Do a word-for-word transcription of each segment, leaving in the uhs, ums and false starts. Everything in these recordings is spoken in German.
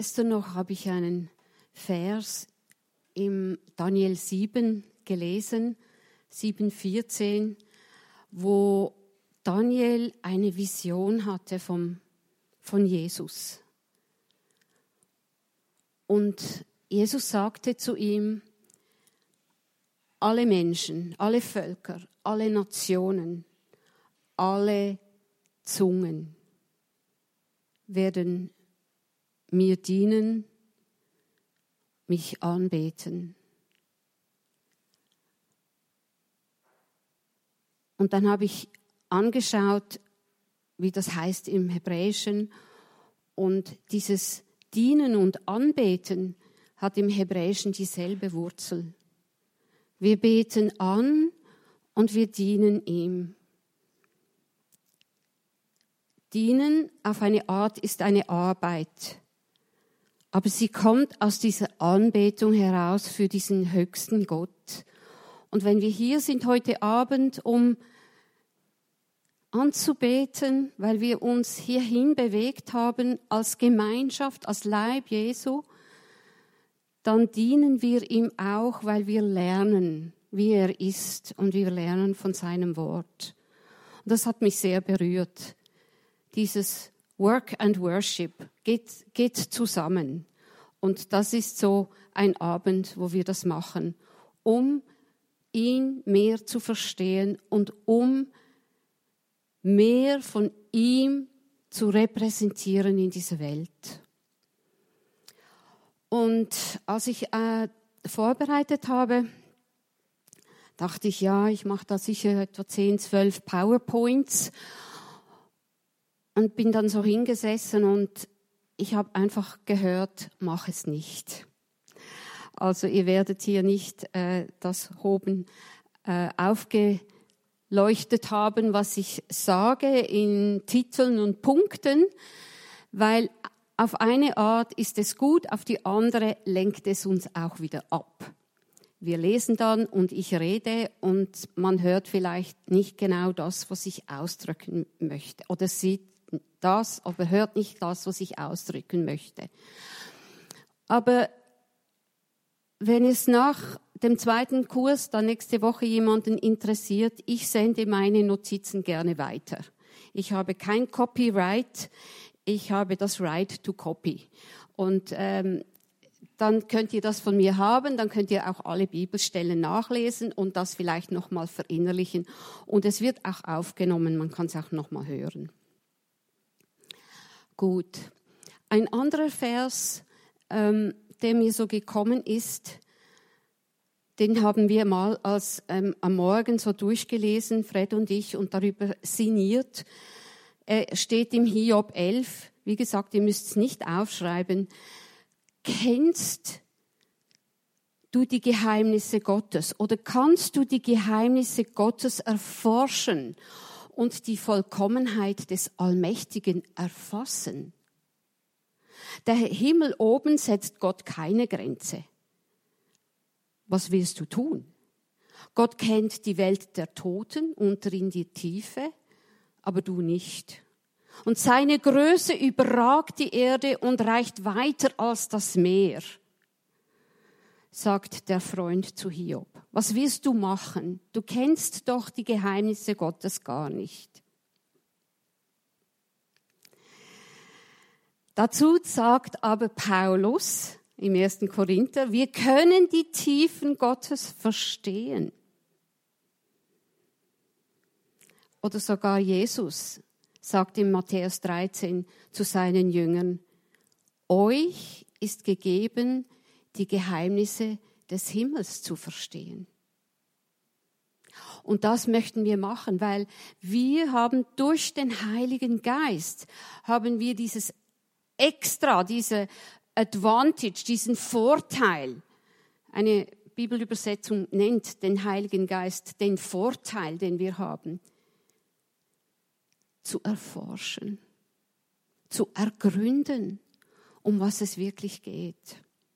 Gestern noch habe ich einen Vers im Daniel sieben gelesen, sieben vierzehn, wo Daniel eine Vision hatte vom, von Jesus. Und Jesus sagte zu ihm, alle Menschen, alle Völker, alle Nationen, alle Zungen werden mir dienen, mich anbeten. Und dann habe ich angeschaut, wie das heißt im Hebräischen. Und dieses Dienen und Anbeten hat im Hebräischen dieselbe Wurzel. Wir beten an und wir dienen ihm. Dienen auf eine Art ist eine Arbeit, aber sie kommt aus dieser Anbetung heraus für diesen höchsten Gott. Und wenn wir hier sind heute Abend, um anzubeten, weil wir uns hierhin bewegt haben als Gemeinschaft, als Leib Jesu, dann dienen wir ihm auch, weil wir lernen, wie er ist und wir lernen von seinem Wort. Und das hat mich sehr berührt. Dieses Work and Worship geht, geht zusammen. Und das ist so ein Abend, wo wir das machen, um ihn mehr zu verstehen und um mehr von ihm zu repräsentieren in dieser Welt. Und als ich äh, vorbereitet habe, dachte ich, ja, ich mache da sicher etwa zehn, zwölf PowerPoints und bin dann so hingesessen und ich habe einfach gehört, mach es nicht. Also ihr werdet hier nicht äh, das oben äh, aufgeleuchtet haben, was ich sage in Titeln und Punkten, weil auf eine Art ist es gut, auf die andere lenkt es uns auch wieder ab. Wir lesen dann und ich rede und man hört vielleicht nicht genau das, was ich ausdrücken möchte. Oder sieht das, aber hört nicht das, was ich ausdrücken möchte. Aber wenn es nach dem zweiten Kurs dann nächste Woche jemanden interessiert, ich sende meine Notizen gerne weiter. Ich habe kein Copyright, ich habe das Right to Copy. Und ähm, dann könnt ihr das von mir haben, dann könnt ihr auch alle Bibelstellen nachlesen und das vielleicht nochmal verinnerlichen. Und es wird auch aufgenommen, man kann es auch nochmal hören. Gut. Ein anderer Vers, ähm, der mir so gekommen ist, den haben wir mal als, ähm, am Morgen so durchgelesen, Fred und ich, und darüber sinniert. Er steht im Hiob elf. Wie gesagt, ihr müsst es nicht aufschreiben. Kennst du die Geheimnisse Gottes oder kannst du die Geheimnisse Gottes erforschen und die Vollkommenheit des Allmächtigen erfassen? Der Himmel oben setzt Gott keine Grenze. Was willst du tun? Gott kennt die Welt der Toten unter in die Tiefe, aber du nicht. Und seine Größe überragt die Erde und reicht weiter als das Meer, sagt der Freund zu Hiob. Was willst du machen? Du kennst doch die Geheimnisse Gottes gar nicht. Dazu sagt aber Paulus im ersten Korinther, wir können die Tiefen Gottes verstehen. Oder sogar Jesus sagt in Matthäus dreizehn zu seinen Jüngern, euch ist gegeben, die Geheimnisse des Himmels zu verstehen. Und das möchten wir machen, weil wir haben durch den Heiligen Geist, haben wir dieses Extra, diese Advantage, diesen Vorteil. Eine Bibelübersetzung nennt den Heiligen Geist den Vorteil, den wir haben, zu erforschen, zu ergründen, um was es wirklich geht.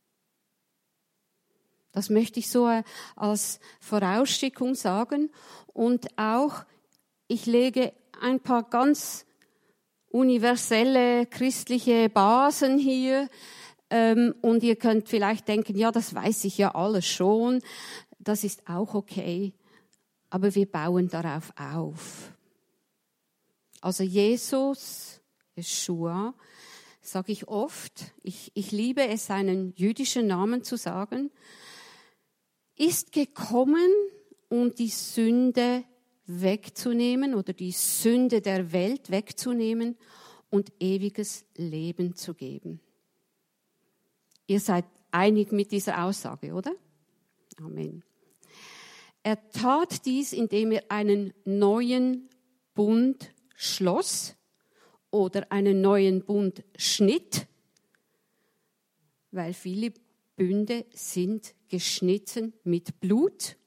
Das möchte ich so als Vorausschickung sagen. Und auch, ich lege ein paar ganz universelle christliche Basen hier. Ähm, und ihr könnt vielleicht denken, ja, das weiß ich ja alles schon. Das ist auch okay. Aber wir bauen darauf auf. Also Jesus, Jeschua, sage ich oft, ich, ich liebe es, seinen jüdischen Namen zu sagen, ist gekommen, um die Sünde wegzunehmen oder die Sünde der Welt wegzunehmen und ewiges Leben zu geben. Ihr seid einig mit dieser Aussage, oder? Amen. Er tat dies, indem er einen neuen Bund schloss oder einen neuen Bund schnitt, weil viele Bünde sind geschnitten mit Blut.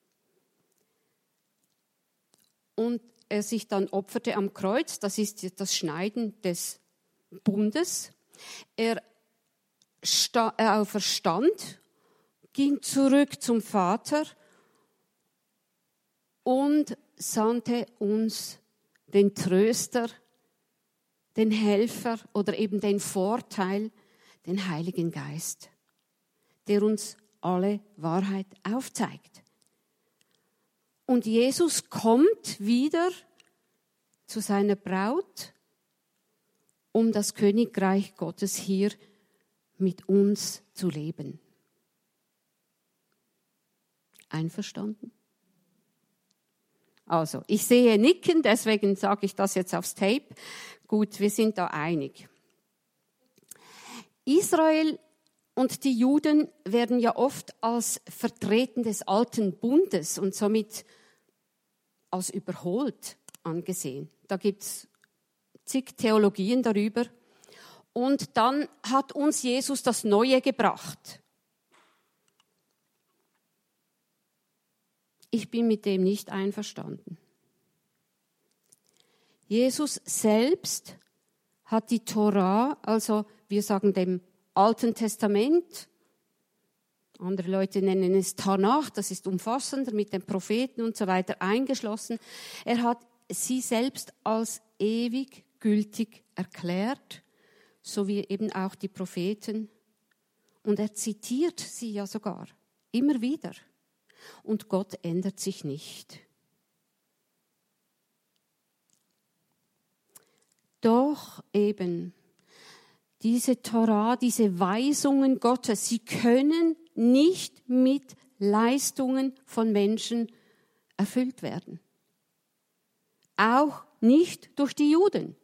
Und er sich dann opferte am Kreuz, das ist das Schneiden des Bundes. Er Er verstand, ging zurück zum Vater und sandte uns den Tröster, den Helfer oder eben den Vorteil, den Heiligen Geist, der uns alle Wahrheit aufzeigt. Und Jesus kommt wieder zu seiner Braut, um das Königreich Gottes hier mit uns zu leben. Einverstanden? Also, ich sehe Nicken, deswegen sage ich das jetzt aufs Tape. Gut, wir sind da einig. Israel und die Juden werden ja oft als Vertreter des alten Bundes und somit als überholt angesehen. Da gibt es zig Theologien darüber. Und dann hat uns Jesus das Neue gebracht. Ich bin mit dem nicht einverstanden. Jesus selbst hat die Tora, also wir sagen dem Alten Testament, andere Leute nennen es Tanach, das ist umfassender mit den Propheten und so weiter eingeschlossen. Er hat sie selbst als ewig gültig erklärt, so wie eben auch die Propheten. Und er zitiert sie ja sogar immer wieder. Und Gott ändert sich nicht. Doch eben diese Tora, diese Weisungen Gottes, sie können nicht mit Leistungen von Menschen erfüllt werden. Auch nicht durch die Juden.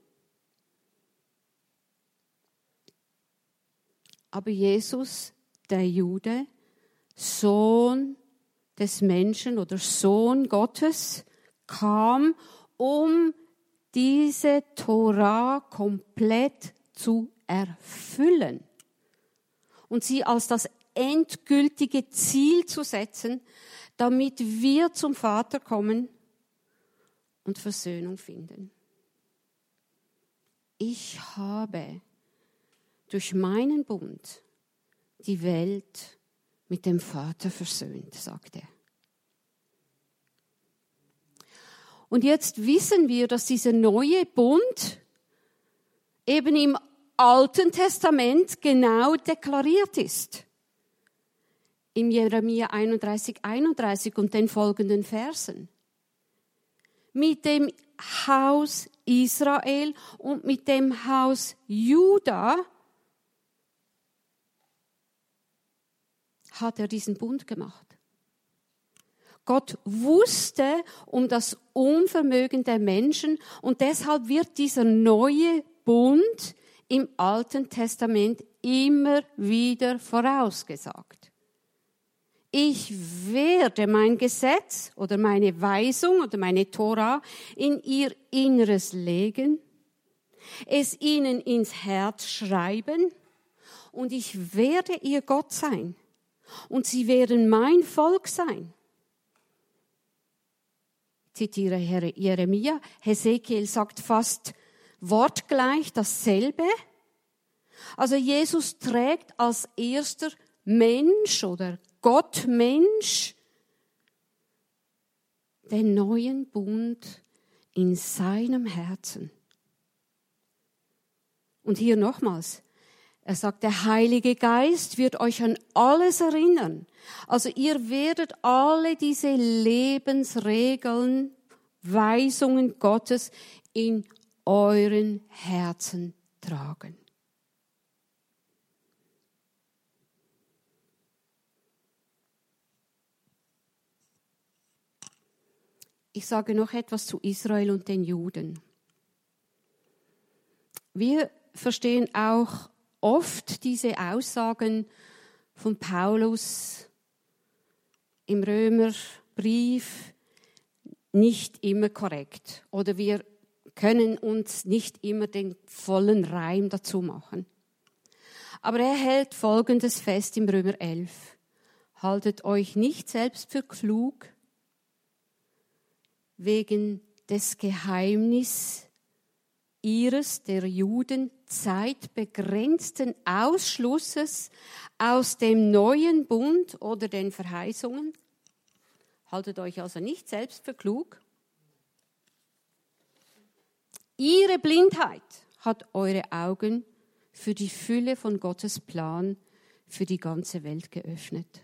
Aber Jesus, der Jude, Sohn des Menschen oder Sohn Gottes, kam, um diese Tora komplett zu erfüllen und sie als das endgültige Ziel zu setzen, damit wir zum Vater kommen und Versöhnung finden. Ich habe durch meinen Bund die Welt mit dem Vater versöhnt, sagt er. Und jetzt wissen wir, dass dieser neue Bund eben im Alten Testament genau deklariert ist. Im Jeremia einunddreißig, einunddreißig und den folgenden Versen. Mit dem Haus Israel und mit dem Haus Juda hat er diesen Bund gemacht. Gott wusste um das Unvermögen der Menschen und deshalb wird dieser neue Bund im Alten Testament immer wieder vorausgesagt. Ich werde mein Gesetz oder meine Weisung oder meine Tora in ihr Inneres legen, es ihnen ins Herz schreiben und ich werde ihr Gott sein und sie werden mein Volk sein. Ich zitiere Jeremia, Hesekiel sagt fast wortgleich dasselbe. Also Jesus trägt als erster Mensch oder Gottmensch den neuen Bund in seinem Herzen. Und hier nochmals, Er sagt, der Heilige Geist wird euch an alles erinnern. Also ihr werdet alle diese Lebensregeln, Weisungen Gottes in euren Herzen tragen. Ich sage noch etwas zu Israel und den Juden. Wir verstehen auch oft diese Aussagen von Paulus im Römerbrief nicht immer korrekt. Oder wir können uns nicht immer den vollen Reim dazu machen. Aber er hält Folgendes fest im Römer elf. Haltet euch nicht selbst für klug, wegen des Geheimnisses ihres, der Juden, zeitbegrenzten Ausschlusses aus dem neuen Bund oder den Verheißungen. Haltet euch also nicht selbst für klug. Ihre Blindheit hat eure Augen für die Fülle von Gottes Plan für die ganze Welt geöffnet.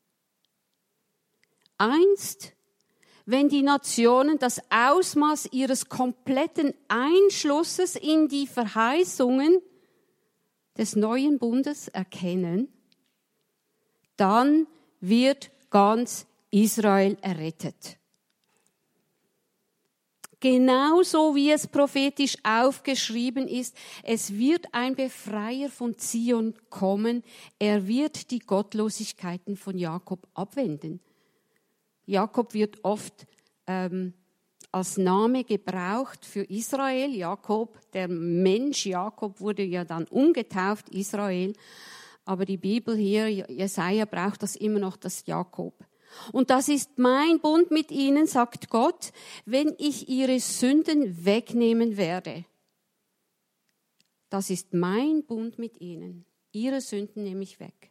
Einst, wenn die Nationen das Ausmaß ihres kompletten Einschlusses in die Verheißungen des neuen Bundes erkennen, dann wird ganz Israel errettet. Genauso wie es prophetisch aufgeschrieben ist, es wird ein Befreier von Zion kommen, er wird die Gottlosigkeiten von Jakob abwenden. Jakob wird oft ähm, als Name gebraucht für Israel. Jakob, der Mensch Jakob wurde ja dann umgetauft, Israel. Aber die Bibel hier, Jesaja, braucht das immer noch, das Jakob. Und das ist mein Bund mit ihnen, sagt Gott, wenn ich ihre Sünden wegnehmen werde. Das ist mein Bund mit ihnen. Ihre Sünden nehme ich weg.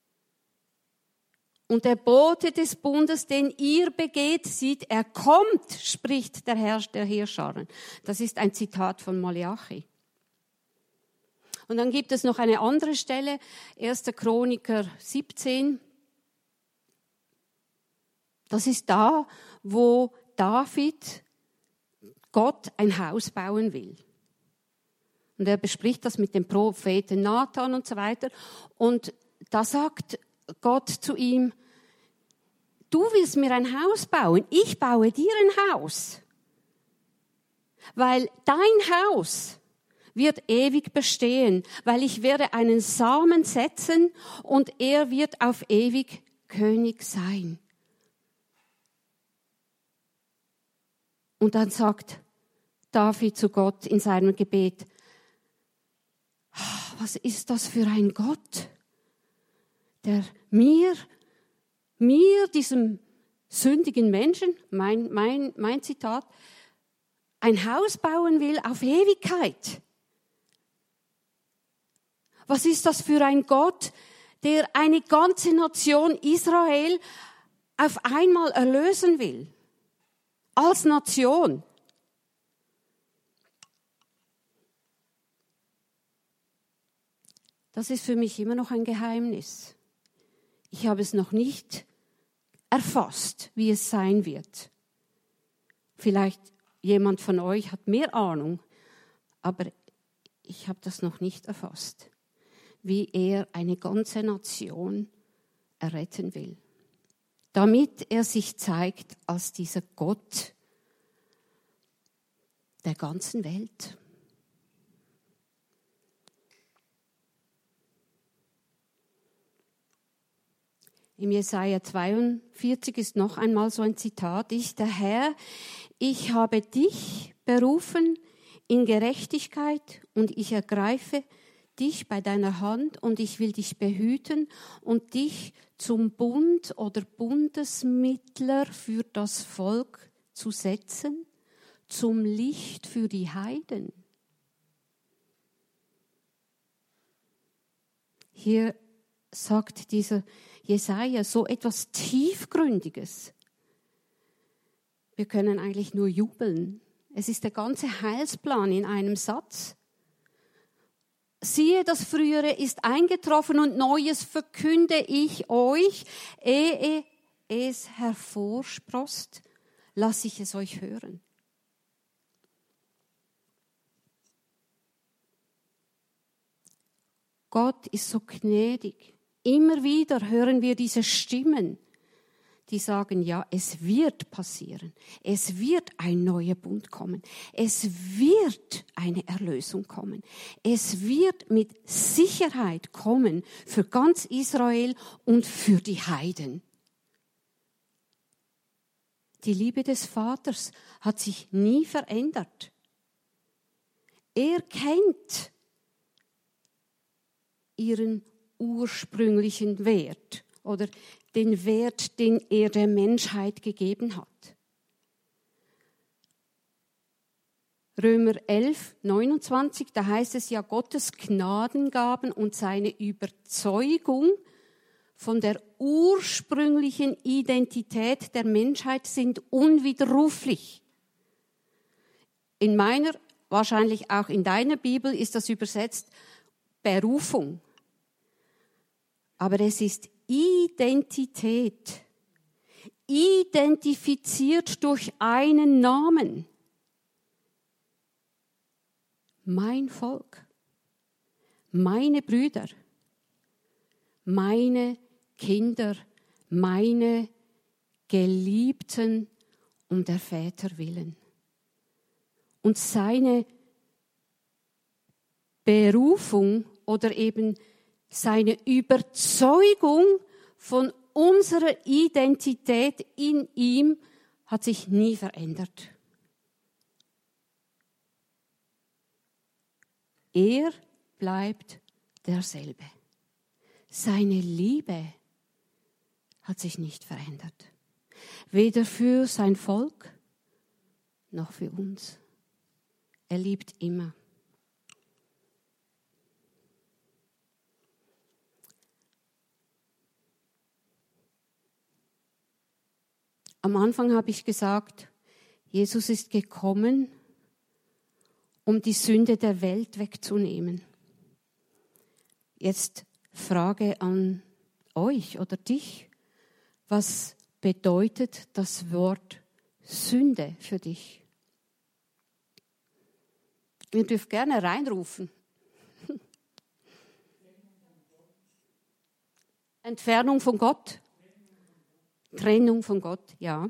Und der Bote des Bundes, den ihr begeht, sieht, er kommt, spricht der Herr der Heerscharen. Das ist ein Zitat von Maleachi. Und dann gibt es noch eine andere Stelle, erster Chroniker siebzehn. Das ist da, wo David Gott ein Haus bauen will. Und er bespricht das mit dem Propheten Nathan und so weiter. Und da sagt Gott zu ihm, du willst mir ein Haus bauen, ich baue dir ein Haus. Weil dein Haus wird ewig bestehen, weil ich werde einen Samen setzen und er wird auf ewig König sein. Und dann sagt David zu Gott in seinem Gebet, was ist das für ein Gott, der mir, mir, diesem sündigen Menschen, mein, mein, mein Zitat, ein Haus bauen will auf Ewigkeit. Was ist das für ein Gott, der eine ganze Nation Israel auf einmal erlösen will? Als Nation. Das ist für mich immer noch ein Geheimnis. Ich habe es noch nicht erfasst, wie es sein wird. Vielleicht jemand von euch hat mehr Ahnung, aber ich habe das noch nicht erfasst, wie er eine ganze Nation erretten will. Damit er sich zeigt als dieser Gott der ganzen Welt. Im Jesaja zweiundvierzig ist noch einmal so ein Zitat. Ich, der Herr, ich habe dich berufen in Gerechtigkeit und ich ergreife dich bei deiner Hand und ich will dich behüten und dich zum Bund oder Bundesmittler für das Volk zu setzen, zum Licht für die Heiden. Hier sagt dieser Jesaja so etwas Tiefgründiges. Wir können eigentlich nur jubeln. Es ist der ganze Heilsplan in einem Satz. siehe, das Frühere ist eingetroffen und Neues verkünde ich euch, ehe es hervorsproßt, lasse ich es euch hören. Gott ist so gnädig. Immer wieder hören wir diese Stimmen, die sagen, ja, es wird passieren. Es wird ein neuer Bund kommen. Es wird eine Erlösung kommen. Es wird mit Sicherheit kommen für ganz Israel und für die Heiden. Die Liebe des Vaters hat sich nie verändert. Er kennt ihren ursprünglichen Wert oder den Wert, den er der Menschheit gegeben hat. Römer elf, neunundzwanzig, da heißt es ja, Gottes Gnadengaben und seine Überzeugung von der ursprünglichen Identität der Menschheit sind unwiderruflich. In meiner, wahrscheinlich auch in deiner Bibel ist das übersetzt Berufung. Aber es ist Identität, identifiziert durch einen Namen. Mein Volk, meine Brüder, meine Kinder, meine Geliebten um der Väter willen. Und seine Berufung oder eben seine Überzeugung von unserer Identität in ihm hat sich nie verändert. Er bleibt derselbe. Seine Liebe hat sich nicht verändert. Weder für sein Volk noch für uns. Er liebt immer. Am Anfang habe ich gesagt, Jesus ist gekommen, um die Sünde der Welt wegzunehmen. Jetzt Frage an euch oder dich. Was bedeutet das Wort Sünde für dich? Ihr dürft gerne reinrufen. Entfernung von Gott. Trennung von Gott, ja.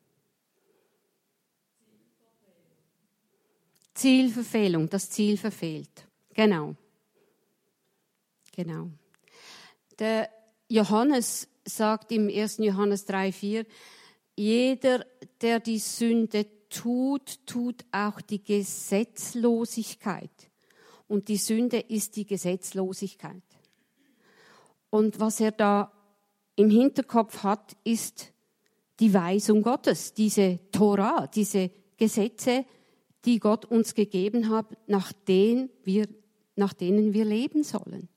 Zielverfehlung, das Ziel verfehlt. Genau. Genau. Der Johannes sagt im ersten Johannes drei, vier, jeder, der die Sünde tut, tut auch die Gesetzlosigkeit. Und die Sünde ist die Gesetzlosigkeit. Und was er da im Hinterkopf hat, ist die Weisung Gottes, diese Tora, diese Gesetze, die Gott uns gegeben hat, nach denen wir, nach denen wir leben sollen.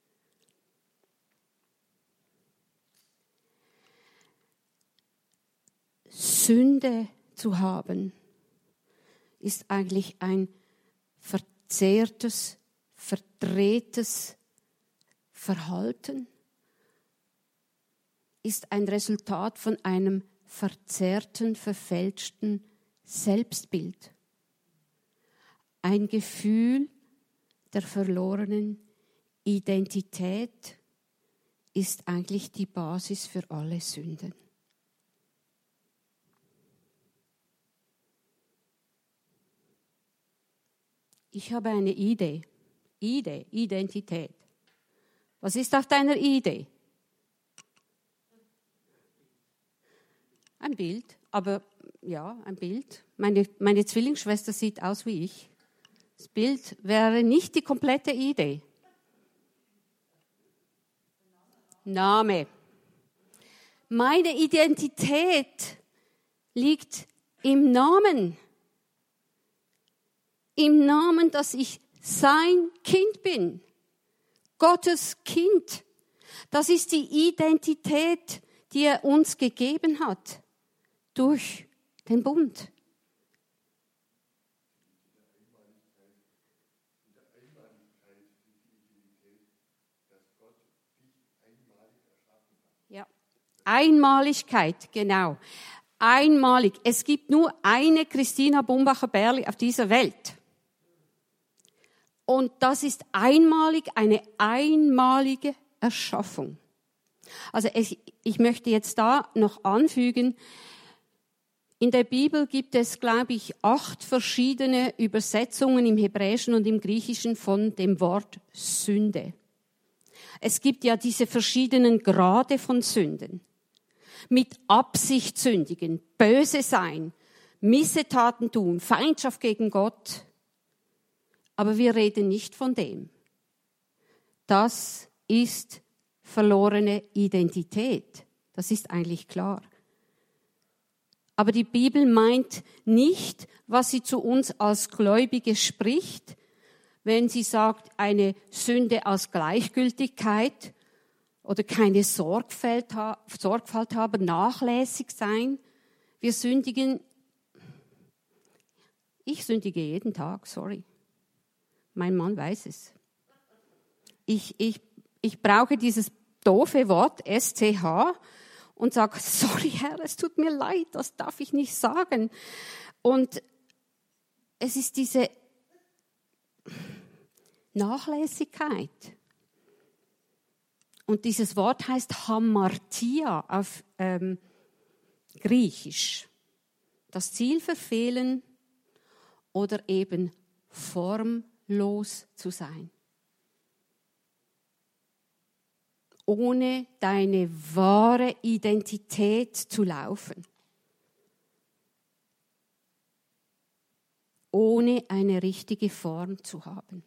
Sünde zu haben, ist eigentlich ein verzerrtes, verdrehtes Verhalten, ist ein Resultat von einem verzerrten, verfälschten Selbstbild. Ein Gefühl der verlorenen Identität ist eigentlich die Basis für alle Sünden. Ich habe eine Idee. Idee, Identität. Was ist auf deiner Idee? Ein Bild, aber ja, ein Bild. Meine, meine Zwillingsschwester sieht aus wie ich. Das Bild wäre nicht die komplette Idee. Name. Meine Identität liegt im Namen. Im Namen, dass ich sein Kind bin. Gottes Kind. Das ist die Identität, die er uns gegeben hat. Durch den Bund. Ja. Einmaligkeit, genau. Einmalig. Es gibt nur eine Christina Bumbacher-Berli auf dieser Welt. Und das ist einmalig, eine einmalige Erschaffung. Also ich, ich möchte jetzt da noch anfügen, in der Bibel gibt es, glaube ich, acht verschiedene Übersetzungen im Hebräischen und im Griechischen von dem Wort Sünde. Es gibt ja diese verschiedenen Grade von Sünden. Mit Absicht sündigen, böse sein, Missetaten tun, Feindschaft gegen Gott. Aber wir reden nicht von dem. Das ist verlorene Identität. Das ist eigentlich klar. Aber die Bibel meint nicht, was sie zu uns als Gläubige spricht, wenn sie sagt, eine Sünde als Gleichgültigkeit oder keine Sorgfalt, Sorgfalt haben, nachlässig sein. Wir sündigen, ich sündige jeden Tag, sorry. Mein Mann weiß es. Ich, ich, ich brauche dieses doofe Wort S C H und sage, sorry Herr, es tut mir leid, das darf ich nicht sagen. Und es ist diese Nachlässigkeit. Und dieses Wort heißt Hamartia auf ähm, Griechisch. Das Ziel verfehlen oder eben formlos zu sein. Ohne deine wahre Identität zu laufen. Ohne eine richtige Form zu haben.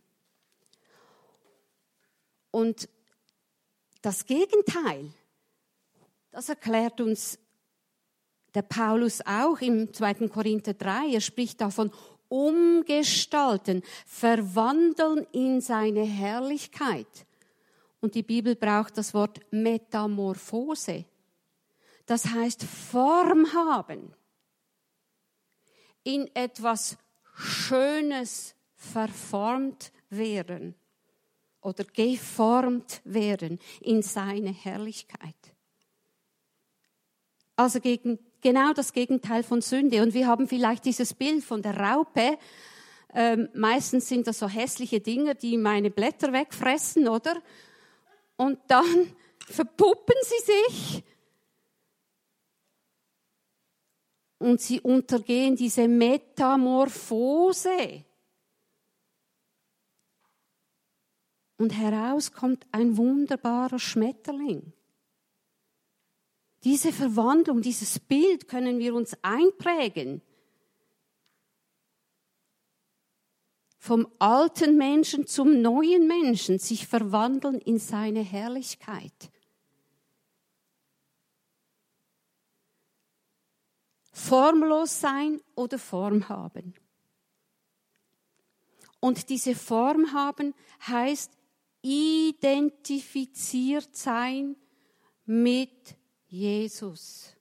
Und das Gegenteil, das erklärt uns der Paulus auch im zweiten Korinther drei. Er spricht davon umgestalten, verwandeln in seine Herrlichkeit. Und die Bibel braucht das Wort Metamorphose. Das heißt Form haben. In etwas Schönes verformt werden. Oder geformt werden in seine Herrlichkeit. Also gegen, genau das Gegenteil von Sünde. Und wir haben vielleicht dieses Bild von der Raupe. Ähm, meistens sind das so hässliche Dinger, die meine Blätter wegfressen, oder? Und dann verpuppen sie sich. Und sie untergehen diese Metamorphose. Und heraus kommt ein wunderbarer Schmetterling. Diese Verwandlung, dieses Bild können wir uns einprägen. Vom alten Menschen zum neuen Menschen, sich verwandeln in seine Herrlichkeit. Formlos sein oder Form haben. Und diese Form haben heißt, identifiziert sein mit Jesus.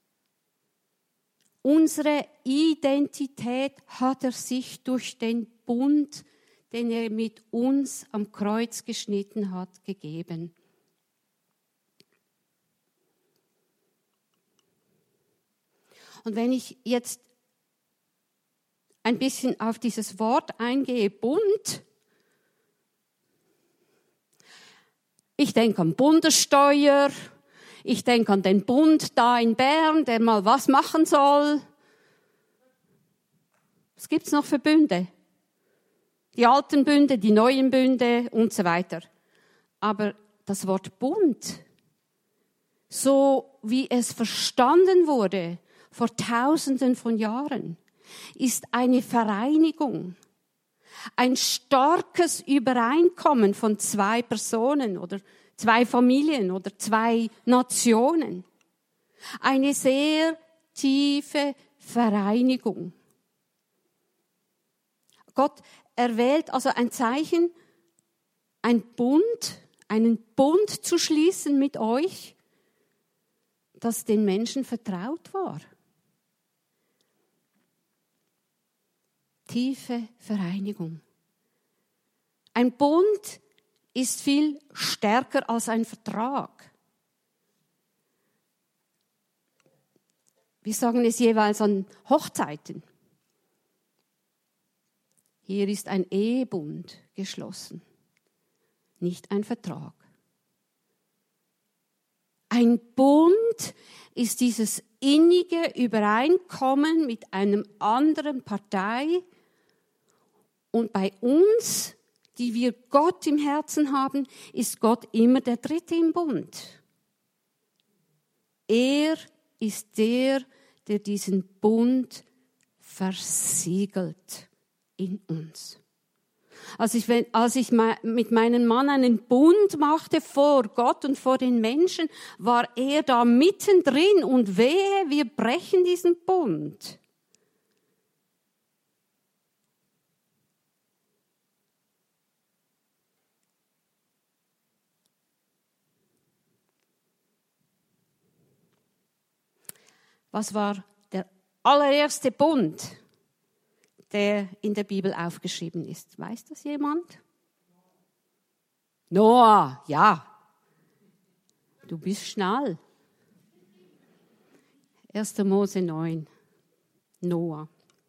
Unsere Identität hat er sich durch den Bund, den er mit uns am Kreuz geschnitten hat, gegeben. Und wenn ich jetzt ein bisschen auf dieses Wort eingehe, Bund, ich denke an Bundessteuer, ich denke an den Bund da in Bern, der mal was machen soll. Was gibt's noch für Bünde? Die alten Bünde, die neuen Bünde und so weiter. Aber das Wort Bund, so wie es verstanden wurde vor Tausenden von Jahren, ist eine Vereinigung. Ein starkes Übereinkommen von zwei Personen oder zwei Familien oder zwei Nationen. Eine sehr tiefe Vereinigung. Gott erwählt also ein Zeichen, ein Bund, einen Bund zu schließen mit euch, das den Menschen vertraut war. Tiefe Vereinigung. Ein Bund ist viel stärker als ein Vertrag. Wir sagen es jeweils an Hochzeiten. Hier ist ein Ehebund geschlossen, nicht ein Vertrag. Ein Bund ist dieses innige Übereinkommen mit einem anderen Partei. Und bei uns, die wir Gott im Herzen haben, ist Gott immer der Dritte im Bund. Er ist der, der diesen Bund versiegelt in uns. Als ich, als ich mit meinem Mann einen Bund machte vor Gott und vor den Menschen, war er da mittendrin und wehe, wir brechen diesen Bund. Was war der allererste Bund, der in der Bibel aufgeschrieben ist? Weiß das jemand? Noah, ja. Du bist schnell. erster Mose neun. Noah.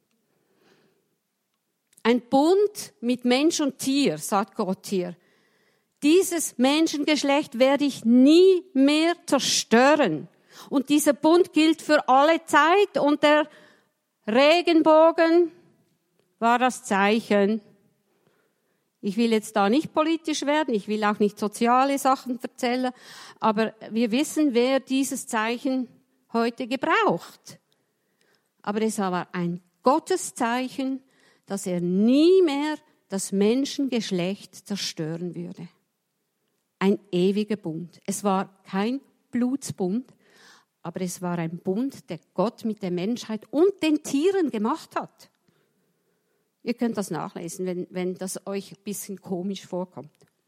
Ein Bund mit Mensch und Tier, sagt Gott hier. Dieses Menschengeschlecht werde ich nie mehr zerstören. Und dieser Bund gilt für alle Zeit und der Regenbogen war das Zeichen. Ich will jetzt da nicht politisch werden, ich will auch nicht soziale Sachen erzählen, aber wir wissen, wer dieses Zeichen heute gebraucht. Aber es war ein Gotteszeichen, dass er nie mehr das Menschengeschlecht zerstören würde. Ein ewiger Bund. Es war kein Blutsbund, aber es war ein Bund, der Gott mit der Menschheit und den Tieren gemacht hat. Ihr könnt das nachlesen, wenn, wenn das euch ein bisschen komisch vorkommt.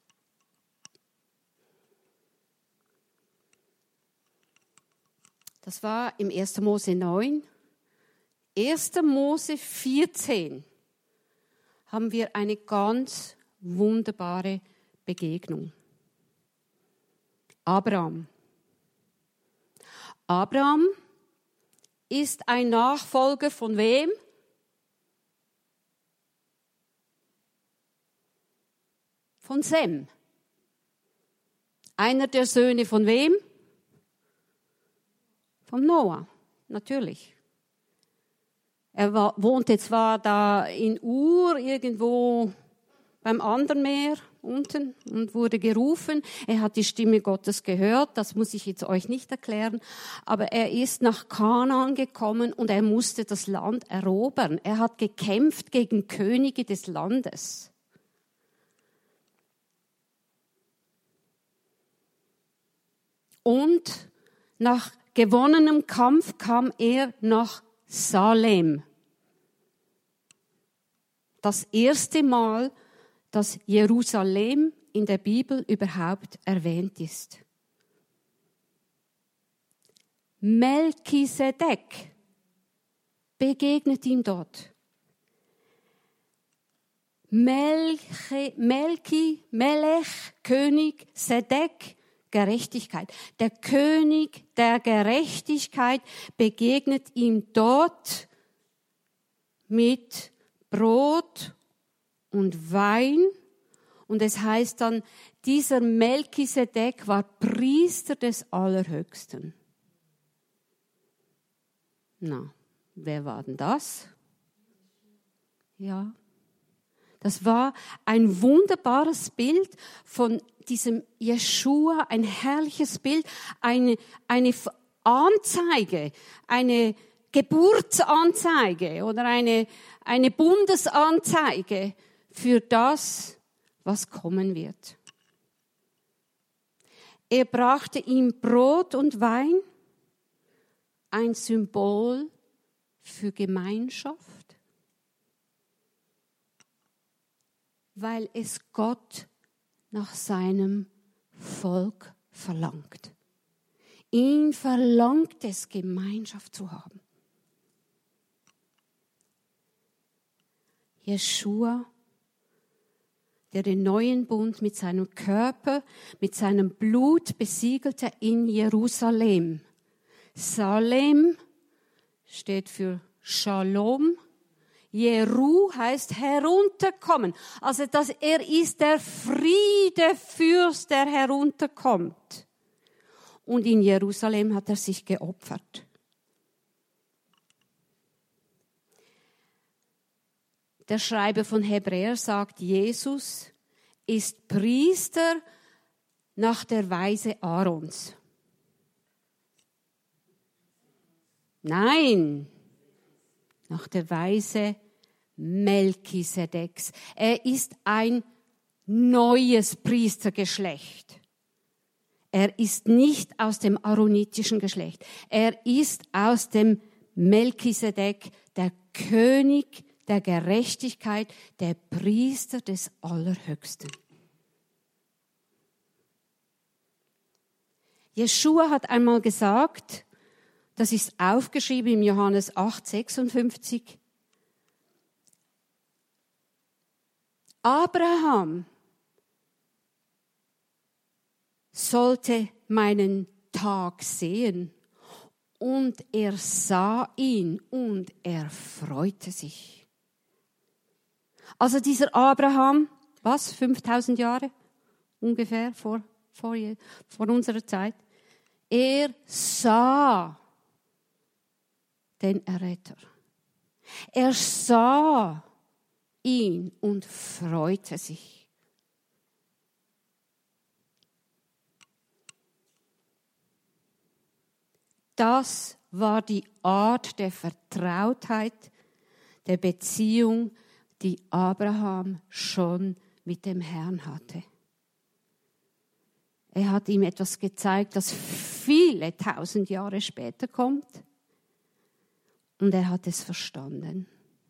Das war im erster Mose neun. erster Mose vierzehn haben wir eine ganz wunderbare Begegnung. Abraham. Abraham ist ein Nachfolger von wem? Von Sem. Einer der Söhne von wem? Von Noah, natürlich. Er war, wohnte zwar da in Ur, irgendwo beim anderen Meer unten und wurde gerufen. Er hat die Stimme Gottes gehört, das muss ich jetzt euch nicht erklären. Aber er ist nach Kanaan gekommen und er musste das Land erobern. Er hat gekämpft gegen Könige des Landes. Und nach gewonnenem Kampf kam er nach Salem. Das erste Mal, dass Jerusalem in der Bibel überhaupt erwähnt ist. Melchisedek begegnet ihm dort. Melchi, Melchi, Melech, König, Sedek, Gerechtigkeit. Der König der Gerechtigkeit begegnet ihm dort mit Brot und Wein. Und es heißt dann, dieser Melchisedek war Priester des Allerhöchsten. Na, wer war denn das? Ja, das war ein wunderbares Bild von diesem Jeschua, ein herrliches Bild, eine, eine Anzeige, eine Geburtsanzeige oder eine, eine Bundesanzeige für das, was kommen wird. Er brachte ihm Brot und Wein, ein Symbol für Gemeinschaft, weil es Gott nach seinem Volk verlangt. Ihn verlangt es, Gemeinschaft zu haben. Jeschua, der den neuen Bund mit seinem Körper, mit seinem Blut besiegelte in Jerusalem. Salem steht für Shalom. Jeru heißt herunterkommen. Also dass er ist der Friedefürst, der herunterkommt. Und in Jerusalem hat er sich geopfert. Der Schreiber von Hebräer sagt, Jesus ist Priester nach der Weise Aarons. Nein, nach der Weise Melchisedeks. Er ist ein neues Priestergeschlecht. Er ist nicht aus dem aaronitischen Geschlecht. Er ist aus dem Melchisedek, der König der Gerechtigkeit, der Priester des Allerhöchsten. Jeschua hat einmal gesagt, das ist aufgeschrieben im Johannes acht, sechsundfünfzig, Abraham sollte meinen Tag sehen und er sah ihn und er freute sich. Also dieser Abraham, was, fünftausend Jahre ungefähr vor, vor, vor unserer Zeit, er sah den Erretter. Er sah ihn und freute sich. Das war die Art der Vertrautheit, der Beziehung, die Abraham schon mit dem Herrn hatte. Er hat ihm etwas gezeigt, das viele tausend Jahre später kommt. Und er hat es verstanden.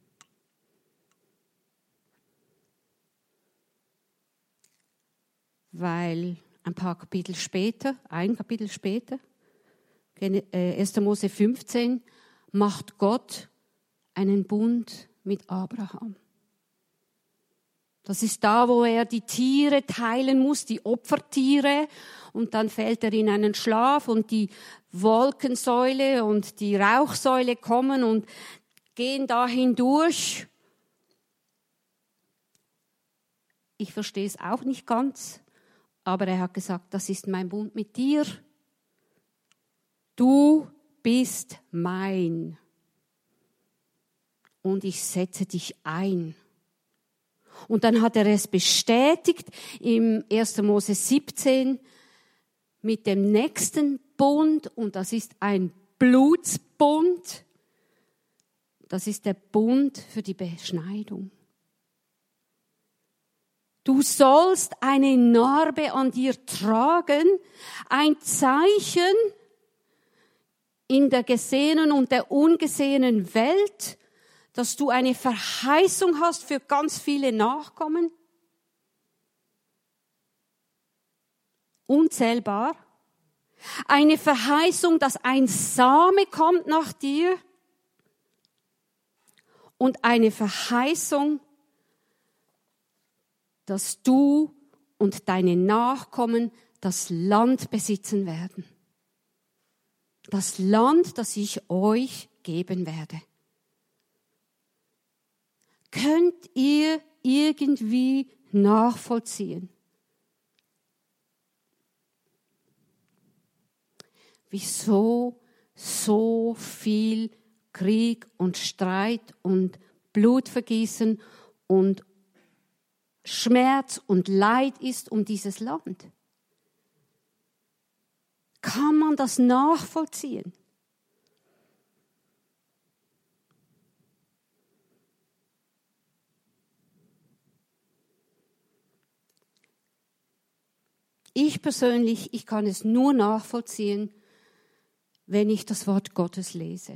Weil ein paar Kapitel später, ein Kapitel später, erster Mose fünfzehn, macht Gott einen Bund mit Abraham. Das ist da, wo er die Tiere teilen muss, die Opfertiere. Und dann fällt er in einen Schlaf und die Wolkensäule und die Rauchsäule kommen und gehen da hindurch. Ich verstehe es auch nicht ganz, aber er hat gesagt, das ist mein Bund mit dir. Du bist mein. Und ich setze dich ein. Und dann hat er es bestätigt im erster Mose siebzehn mit dem nächsten Bund. Und das ist ein Blutsbund. Das ist der Bund für die Beschneidung. Du sollst eine Narbe an dir tragen, ein Zeichen in der gesehenen und der ungesehenen Welt, dass du eine Verheißung hast für ganz viele Nachkommen. Unzählbar. Eine Verheißung, dass ein Same kommt nach dir. Und eine Verheißung, dass du und deine Nachkommen das Land besitzen werden. Das Land, das ich euch geben werde. Könnt ihr irgendwie nachvollziehen, wieso so viel Krieg und Streit und Blutvergießen und Schmerz und Leid ist um dieses Land? Kann man das nachvollziehen? Ich persönlich, ich kann es nur nachvollziehen, wenn ich das Wort Gottes lese.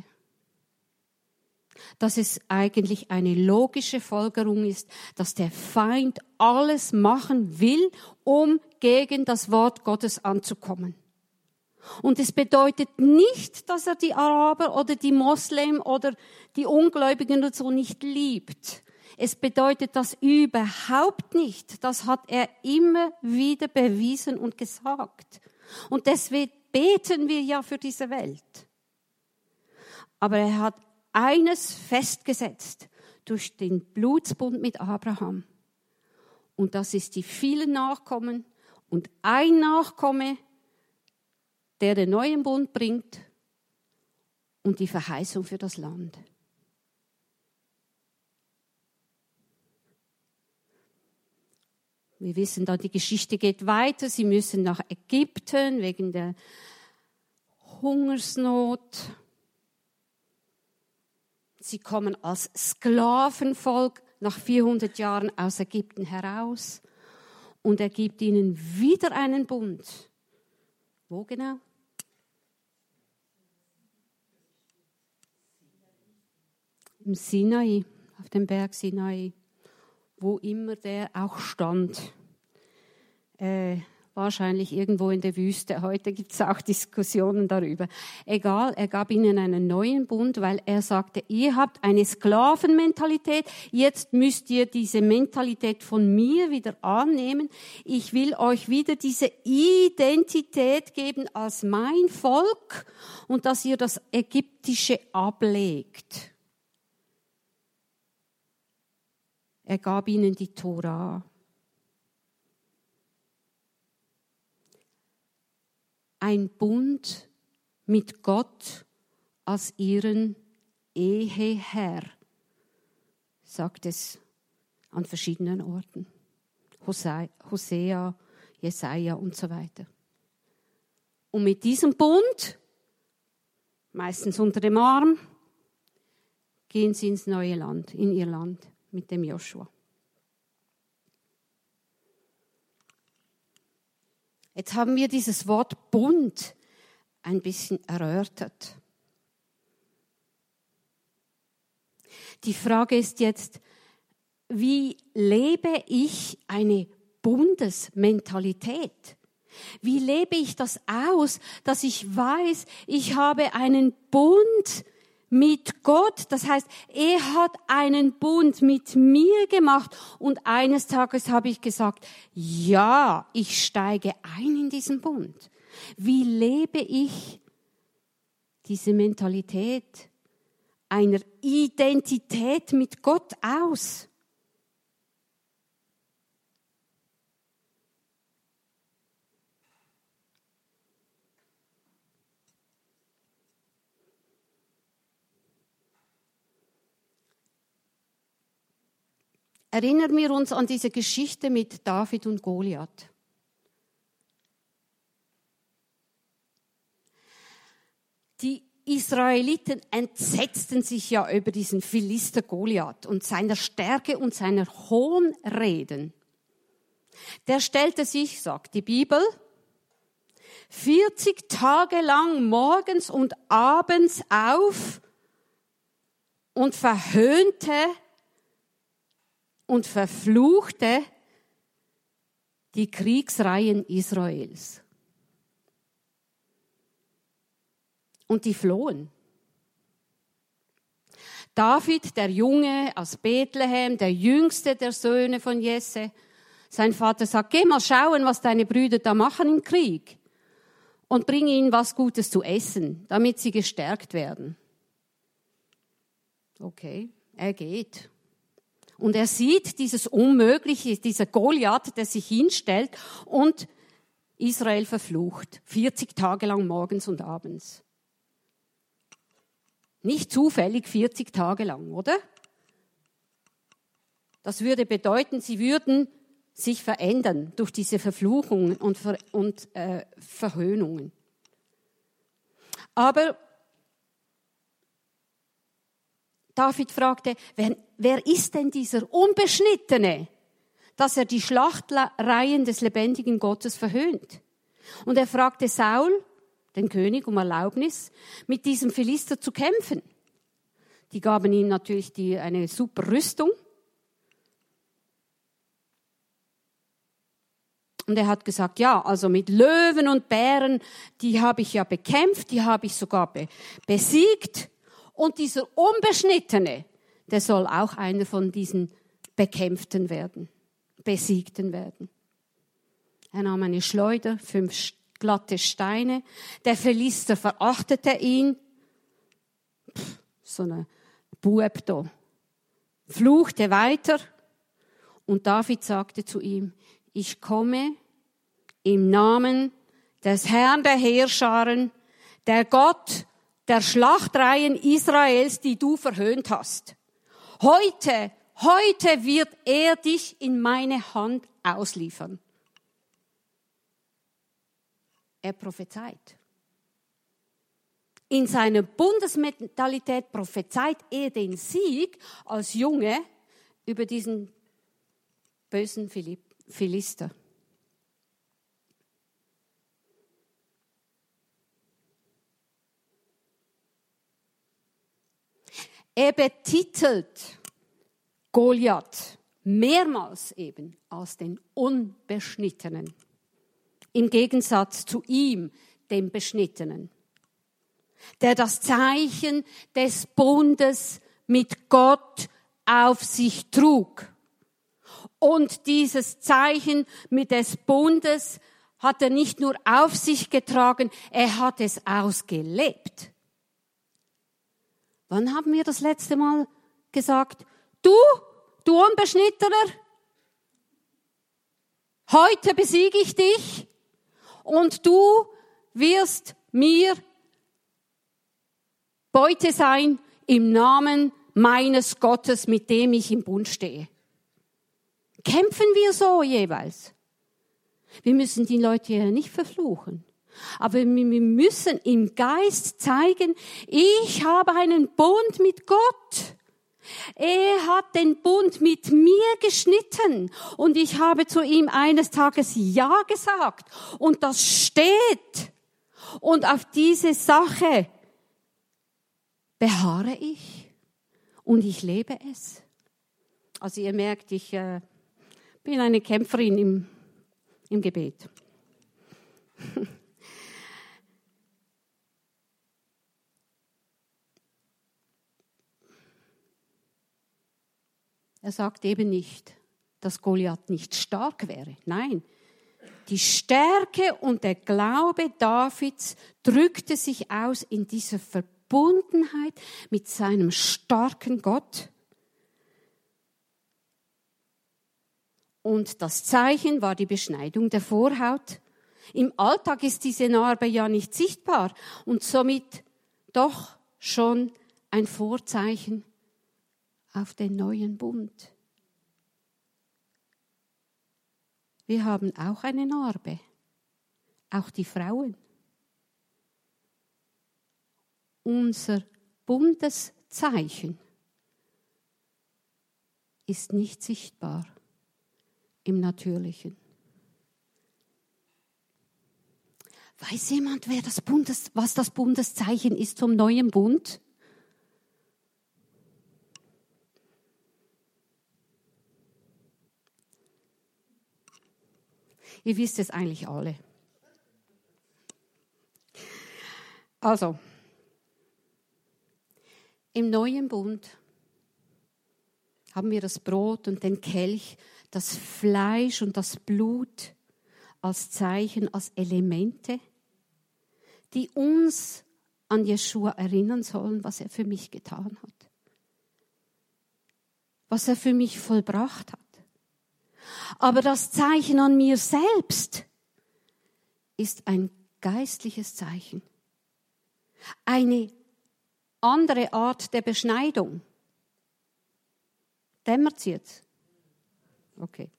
Dass es eigentlich eine logische Folgerung ist, dass der Feind alles machen will, um gegen das Wort Gottes anzukommen. Und es bedeutet nicht, dass er die Araber oder die Moslem oder die Ungläubigen und so nicht liebt. Es bedeutet das überhaupt nicht. Das hat er immer wieder bewiesen und gesagt. Und deswegen beten wir ja für diese Welt. Aber er hat eines festgesetzt durch den Blutsbund mit Abraham. Und das ist die vielen Nachkommen und ein Nachkomme, der den neuen Bund bringt und die Verheißung für das Land. Wir wissen dann, die Geschichte geht weiter. Sie müssen nach Ägypten wegen der Hungersnot. Sie kommen als Sklavenvolk nach vierhundert Jahren aus Ägypten heraus. Und er gibt ihnen wieder einen Bund. Wo genau? Im Sinai, auf dem Berg Sinai. Wo immer der auch stand. Äh, wahrscheinlich irgendwo in der Wüste. Heute gibt es auch Diskussionen darüber. Egal, er gab ihnen einen neuen Bund, weil er sagte, ihr habt eine Sklavenmentalität, jetzt müsst ihr diese Mentalität von mir wieder annehmen. Ich will euch wieder diese Identität geben als mein Volk und dass ihr das Ägyptische ablegt. Er gab ihnen die Tora. Ein Bund mit Gott als ihren Eheherr, sagt es an verschiedenen Orten. Hosea, Jesaja und so weiter. Und mit diesem Bund, meistens unter dem Arm, gehen sie ins neue Land, in ihr Land. Mit dem Joshua. Jetzt haben wir dieses Wort Bund ein bisschen erörtert. Die Frage ist jetzt, wie lebe ich eine Bundesmentalität? Wie lebe ich das aus, dass ich weiß, ich habe einen Bund mit Gott, das heißt, er hat einen Bund mit mir gemacht und eines Tages habe ich gesagt, ja, ich steige ein in diesen Bund. Wie lebe ich diese Mentalität einer Identität mit Gott aus? Erinnern wir uns an diese Geschichte mit David und Goliath. Die Israeliten entsetzten sich ja über diesen Philister Goliath und seiner Stärke und seiner hohen Reden. Der stellte sich, sagt die Bibel, vierzig Tage lang morgens und abends auf und verhöhnte und verfluchte die Kriegsreihen Israels. Und die flohen. David, der Junge aus Bethlehem, der jüngste der Söhne von Jesse, sein Vater sagt, geh mal schauen, was deine Brüder da machen im Krieg und bring ihnen was Gutes zu essen, damit sie gestärkt werden. Okay, er geht. Und er sieht dieses Unmögliche, dieser Goliath, der sich hinstellt und Israel verflucht. vierzig Tage lang morgens und abends. Nicht zufällig vierzig Tage lang, oder? Das würde bedeuten, sie würden sich verändern durch diese Verfluchungen und, Ver- und äh, Verhöhnungen. Aber David fragte, wer, wer ist denn dieser Unbeschnittene, dass er die Schlachtreihen des lebendigen Gottes verhöhnt? Und er fragte Saul, den König, um Erlaubnis, mit diesem Philister zu kämpfen. Die gaben ihm natürlich die, eine super Rüstung. Und er hat gesagt, ja, also mit Löwen und Bären, die habe ich ja bekämpft, die habe ich sogar be- besiegt. Und dieser Unbeschnittene, der soll auch einer von diesen Bekämpften werden, Besiegten werden. Er nahm eine Schleuder, fünf glatte Steine. Der Philister verachtete ihn. Pff, so ein Bub da, fluchte weiter und David sagte zu ihm, ich komme im Namen des Herrn der Heerscharen, der Gott der Schlachtreihen Israels, die du verhöhnt hast. Heute, heute wird er dich in meine Hand ausliefern. Er prophezeit. In seiner Bundesmentalität prophezeit er den Sieg als Junge über diesen bösen Philister. Er betitelt Goliath mehrmals eben als den Unbeschnittenen. Im Gegensatz zu ihm, dem Beschnittenen, der das Zeichen des Bundes mit Gott auf sich trug. Und dieses Zeichen mit des Bundes hat er nicht nur auf sich getragen, er hat es ausgelebt. Wann haben wir das letzte Mal gesagt, du, du Unbeschnittener, heute besiege ich dich und du wirst mir Beute sein im Namen meines Gottes, mit dem ich im Bund stehe. Kämpfen wir so jeweils? Wir müssen die Leute ja nicht verfluchen. Aber wir müssen im Geist zeigen, ich habe einen Bund mit Gott. Er hat den Bund mit mir geschnitten und ich habe zu ihm eines Tages Ja gesagt und das steht. Und auf diese Sache beharre ich und ich lebe es. Also ihr merkt, ich äh, bin eine Kämpferin im, im Gebet. Er sagt eben nicht, dass Goliath nicht stark wäre. Nein, die Stärke und der Glaube Davids drückte sich aus in dieser Verbundenheit mit seinem starken Gott. Und das Zeichen war die Beschneidung der Vorhaut. Im Alltag ist diese Narbe ja nicht sichtbar und somit doch schon ein Vorzeichen auf den neuen Bund. Wir haben auch eine Narbe, auch die Frauen. Unser Bundeszeichen ist nicht sichtbar im Natürlichen. Weiß jemand, wer das Bundes, was das Bundeszeichen ist zum neuen Bund? Ihr wisst es eigentlich alle. Also, im neuen Bund haben wir das Brot und den Kelch, das Fleisch und das Blut als Zeichen, als Elemente, die uns an Jeschua erinnern sollen, was er für mich getan hat, was er für mich vollbracht hat. Aber das Zeichen an mir selbst ist ein geistliches Zeichen. Eine andere Art der Beschneidung. Dämmert's jetzt? Okay.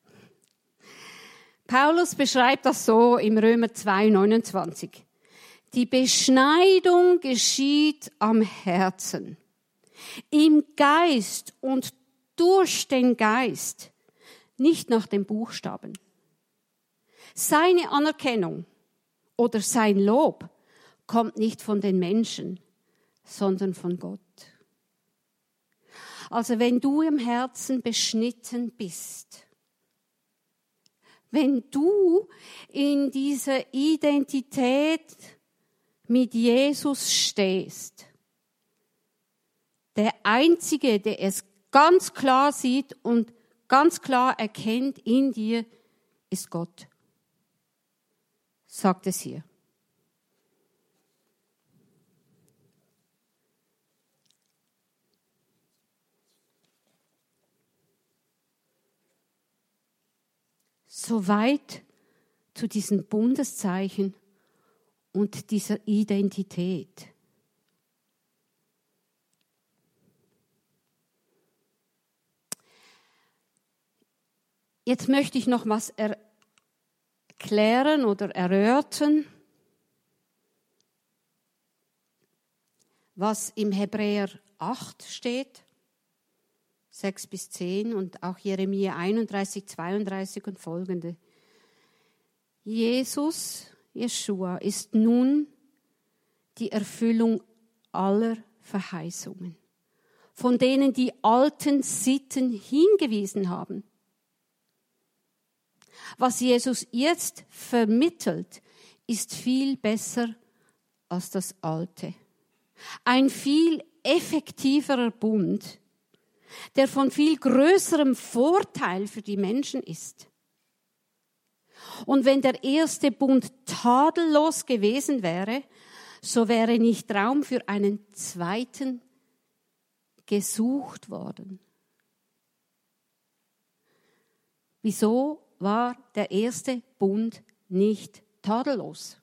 Paulus beschreibt das so im Römer zwei, neunundzwanzig. Die Beschneidung geschieht am Herzen, im Geist und durch den Geist. Nicht nach den Buchstaben. Seine Anerkennung oder sein Lob kommt nicht von den Menschen, sondern von Gott. Also wenn du im Herzen beschnitten bist, wenn du in dieser Identität mit Jesus stehst, der Einzige, der es ganz klar sieht und ganz klar erkennt in dir, ist Gott. Sagt es hier. Soweit zu diesen Bundeszeichen und dieser Identität. Jetzt möchte ich noch was erklären oder erörtern, was im Hebräer acht steht, sechs bis zehn und auch Jeremia einunddreißig, zweiunddreißig und folgende. Jesus, Jeschua, ist nun die Erfüllung aller Verheißungen, von denen die alten Sitten hingewiesen haben. Was Jesus jetzt vermittelt, ist viel besser als das Alte. Ein viel effektiverer Bund, der von viel größerem Vorteil für die Menschen ist. Und wenn der erste Bund tadellos gewesen wäre, so wäre nicht Raum für einen zweiten gesucht worden. Wieso war der erste Bund nicht tadellos?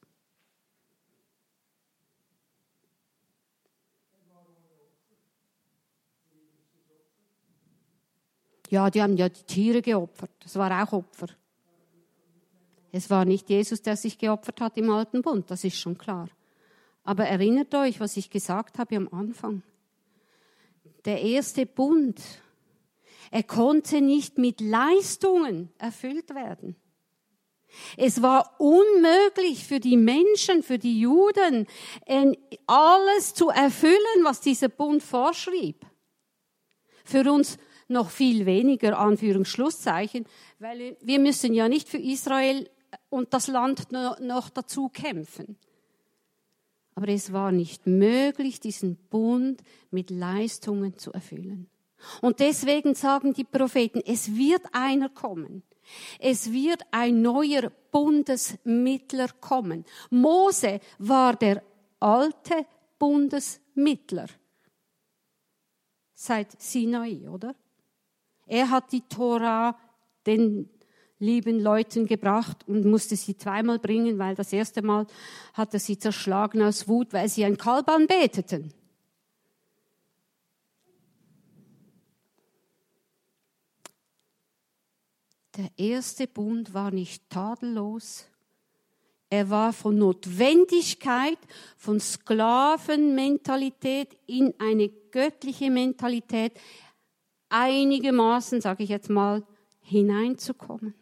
Ja, die haben ja die Tiere geopfert. Das war auch Opfer. Es war nicht Jesus, der sich geopfert hat im alten Bund, das ist schon klar. Aber erinnert euch, was ich gesagt habe am Anfang. Der erste Bund, er konnte nicht mit Leistungen erfüllt werden. Es war unmöglich für die Menschen, für die Juden, alles zu erfüllen, was dieser Bund vorschrieb. Für uns noch viel weniger, Anführungsschlusszeichen, weil wir müssen ja nicht für Israel und das Land noch dazu kämpfen. Aber es war nicht möglich, diesen Bund mit Leistungen zu erfüllen. Und deswegen sagen die Propheten, es wird einer kommen. Es wird ein neuer Bundesmittler kommen. Mose war der alte Bundesmittler seit Sinai, oder? Er hat die Tora den lieben Leuten gebracht und musste sie zweimal bringen, weil das erste Mal hat er sie zerschlagen aus Wut, weil sie ein Kalb anbeteten. Der erste Bund war nicht tadellos. Er war von Notwendigkeit, von Sklavenmentalität in eine göttliche Mentalität einigermaßen, sage ich jetzt mal, hineinzukommen.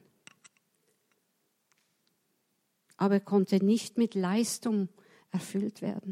Aber er konnte nicht mit Leistung erfüllt werden.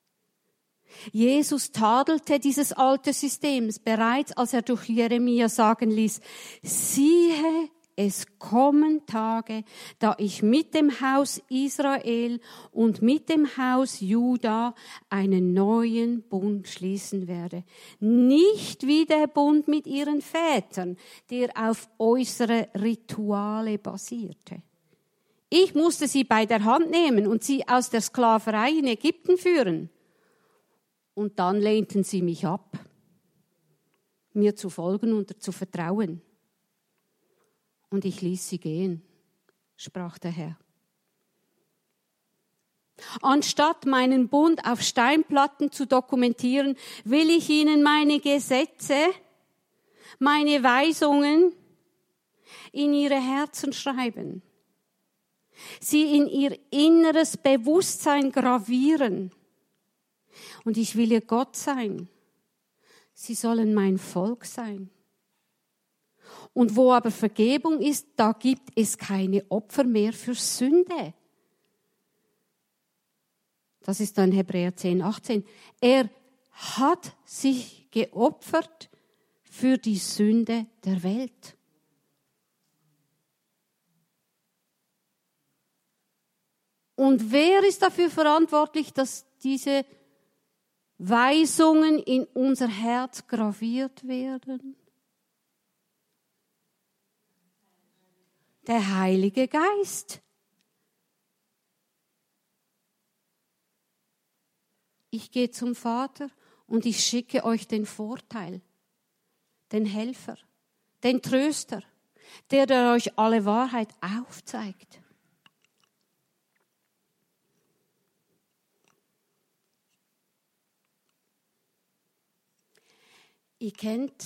Jesus tadelte dieses alte System bereits, als er durch Jeremia sagen ließ, siehe, es kommen Tage, da ich mit dem Haus Israel und mit dem Haus Juda einen neuen Bund schließen werde. Nicht wie der Bund mit ihren Vätern, der auf äußere Rituale basierte. Ich musste sie bei der Hand nehmen und sie aus der Sklaverei in Ägypten führen. Und dann lehnten sie mich ab, mir zu folgen und zu vertrauen. Und ich ließ sie gehen, sprach der Herr. Anstatt meinen Bund auf Steinplatten zu dokumentieren, will ich ihnen meine Gesetze, meine Weisungen in ihre Herzen schreiben, sie in ihr inneres Bewusstsein gravieren. Und ich will ihr Gott sein. Sie sollen mein Volk sein. Und wo aber Vergebung ist, da gibt es keine Opfer mehr für Sünde. Das ist dann Hebräer zehn, achtzehn. Er hat sich geopfert für die Sünde der Welt. Und wer ist dafür verantwortlich, dass diese Weisungen in unser Herz graviert werden? Der Heilige Geist. Ich gehe zum Vater und ich schicke euch den Vorteil, den Helfer, den Tröster, der, der euch alle Wahrheit aufzeigt. Ihr kennt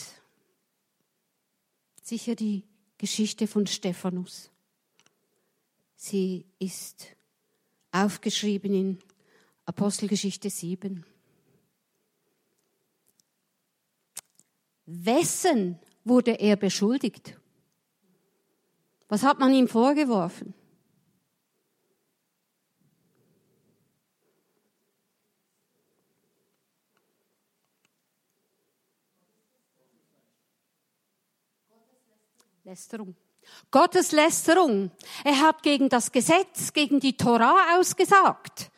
sicher die Geschichte von Stephanus. Sie ist aufgeschrieben in Apostelgeschichte sieben. Wessen wurde er beschuldigt? Was hat man ihm vorgeworfen? Lästerung. Gotteslästerung. Er hat gegen das Gesetz, gegen die Tora ausgesagt.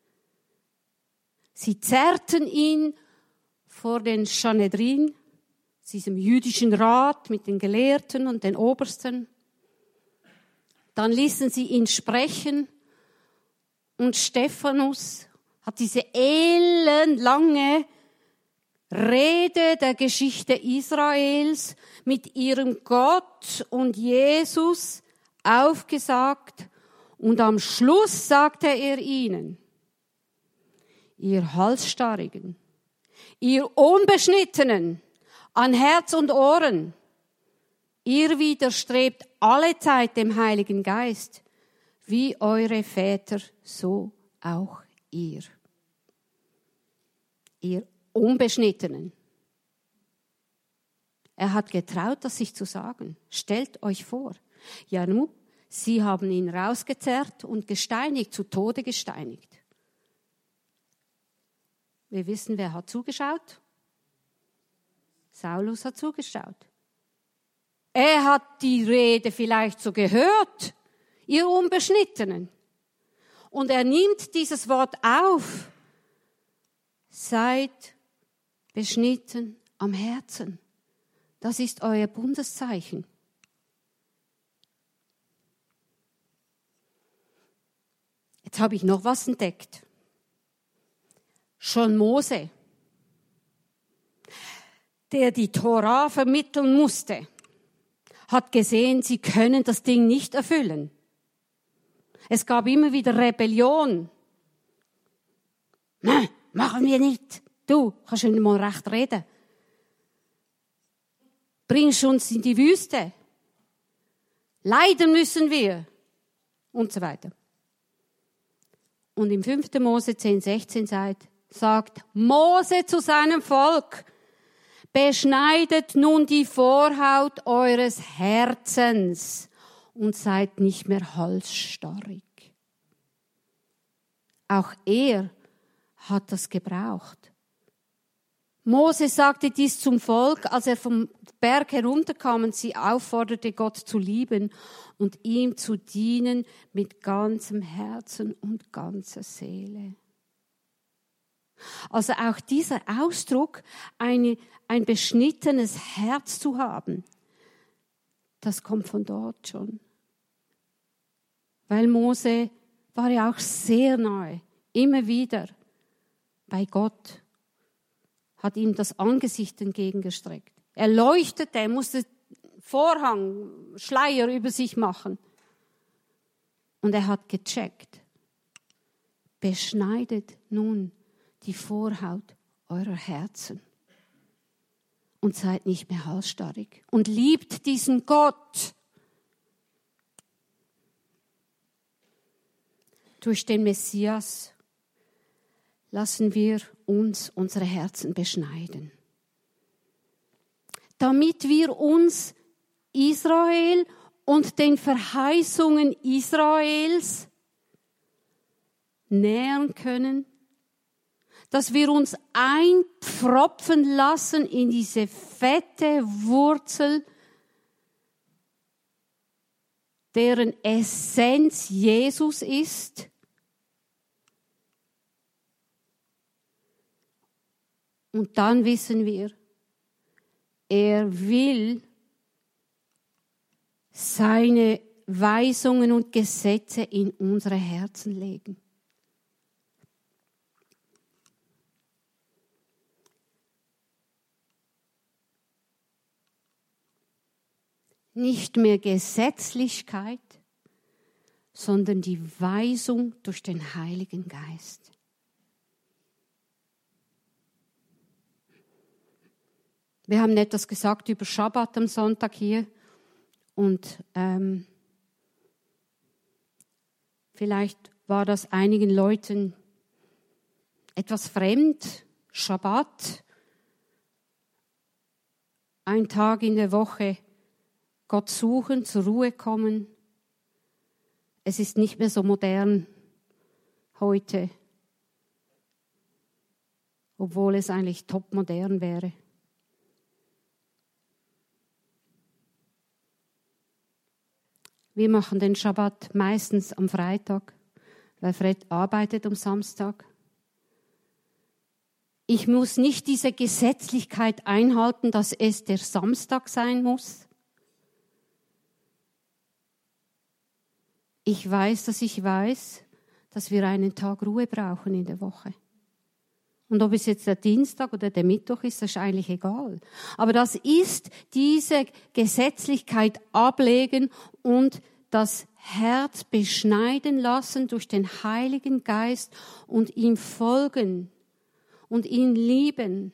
Sie zerrten ihn vor den Sanhedrin, diesem jüdischen Rat mit den Gelehrten und den Obersten. Dann ließen sie ihn sprechen und Stephanus hat diese elendlange Rede der Geschichte Israels mit ihrem Gott und Jesus aufgesagt und am Schluss sagte er ihnen: Ihr Halsstarrigen, ihr Unbeschnittenen an Herz und Ohren, ihr widerstrebt alle Zeit dem Heiligen Geist, wie eure Väter, so auch ihr. Ihr Unbeschnittenen. Er hat getraut, das sich zu sagen. Stellt euch vor. Ja nun, sie haben ihn rausgezerrt und gesteinigt, zu Tode gesteinigt. Wir wissen, wer hat zugeschaut? Saulus hat zugeschaut. Er hat die Rede vielleicht so gehört, ihr Unbeschnittenen. Und er nimmt dieses Wort auf. Seid beschnitten am Herzen. Das ist euer Bundeszeichen. Jetzt habe ich noch was entdeckt. Schon Mose, der die Tora vermitteln musste, hat gesehen, sie können das Ding nicht erfüllen. Es gab immer wieder Rebellion. Nein, machen wir nicht. Du kannst nicht mal recht reden. Bringst uns in die Wüste. Leiden müssen wir. Und so weiter. Und im fünften Mose zehn sechzehn sagt Mose zu seinem Volk: Beschneidet nun die Vorhaut eures Herzens und seid nicht mehr halsstarrig. Auch er hat das gebraucht. Mose sagte dies zum Volk, als er vom Berg herunterkam und sie aufforderte, Gott zu lieben und ihm zu dienen mit ganzem Herzen und ganzer Seele. Also auch dieser Ausdruck, eine, ein beschnittenes Herz zu haben, das kommt von dort schon. Weil Mose war ja auch sehr nahe, immer wieder bei Gott, hat ihm das Angesicht entgegengestreckt. Er leuchtete, er musste Vorhang, Schleier über sich machen. Und er hat gecheckt: Beschneidet nun die Vorhaut eurer Herzen und seid nicht mehr halsstarrig und liebt diesen Gott. Durch den Messias lassen wir uns unsere Herzen beschneiden, damit wir uns Israel und den Verheißungen Israels nähern können, dass wir uns einpfropfen lassen in diese fette Wurzel, deren Essenz Jesus ist. Und dann wissen wir, er will seine Weisungen und Gesetze in unsere Herzen legen. Nicht mehr Gesetzlichkeit, sondern die Weisung durch den Heiligen Geist. Wir haben etwas gesagt über Schabbat am Sonntag hier und ähm, vielleicht war das einigen Leuten etwas fremd. Schabbat, ein Tag in der Woche Gott suchen, zur Ruhe kommen. Es ist nicht mehr so modern heute, obwohl es eigentlich topmodern wäre. Wir machen den Schabbat meistens am Freitag, weil Fred arbeitet am Samstag. Ich muss nicht diese Gesetzlichkeit einhalten, dass es der Samstag sein muss. Ich weiß, dass ich weiß, dass wir einen Tag Ruhe brauchen in der Woche. Und ob es jetzt der Dienstag oder der Mittwoch ist, das ist eigentlich egal. Aber das ist diese Gesetzlichkeit ablegen und das Herz beschneiden lassen durch den Heiligen Geist und ihm folgen und ihn lieben.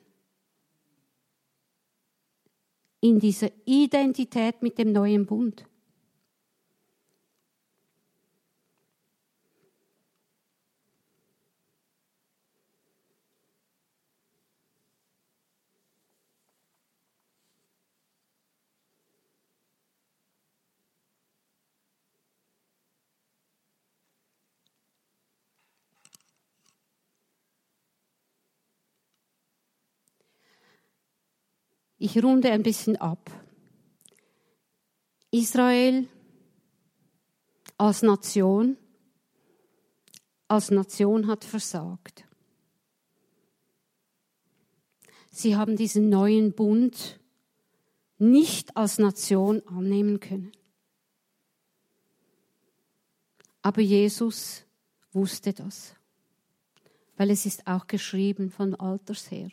In dieser Identität mit dem neuen Bund. Ich runde ein bisschen ab. Israel als Nation, als Nation hat versagt. Sie haben diesen neuen Bund nicht als Nation annehmen können. Aber Jesus wusste das, weil es ist auch geschrieben von Alters her.